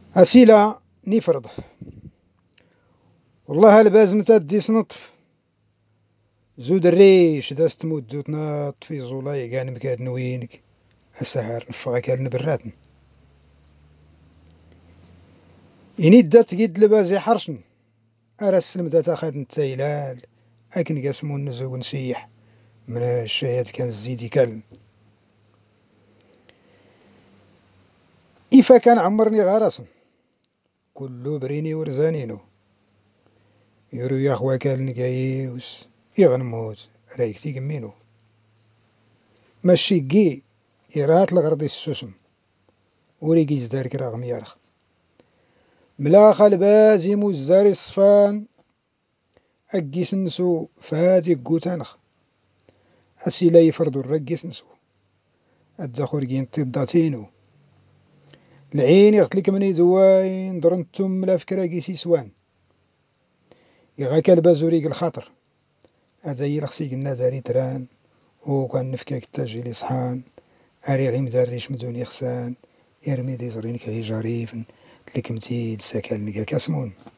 أسيلة نفرض والله البازم تدي سنطف زود الريش دا ستموت زود ناط في زولاي كان مكاد نوينك السهر نفغا كان نبراتن إني دا تقيد لبازي حرشن أرى السلم دا تاخد نتايلال أكن قاسمو نزوق نسيح من الشايات كان الزيدي كالن إفا كان عمرني غارسن كلو بريني ورزانينو يرو يا خوا كالن كايوس يغنموت رايكتي كمينو ماشي كي إرات لغرضي السوسم وريكي زدارك راغم يارخ ملاخ البازي مزاري الصفان أكيس نسو فاتي قوتانخ أسيلا يفرضو الرقيس نسو أدخل كين تضاتينو العين يغتلك مني دواين درنتم لا فكرة كيسي سوان يغاك البازوريق الخاطر أزاي لخسيق النازاري تران وكان نفكاك التاجيلي صحان أري غيم داريش مدوني خسان يرمي دي زرينك هي جاريفن تلك متيد ساكال نكا كاسمون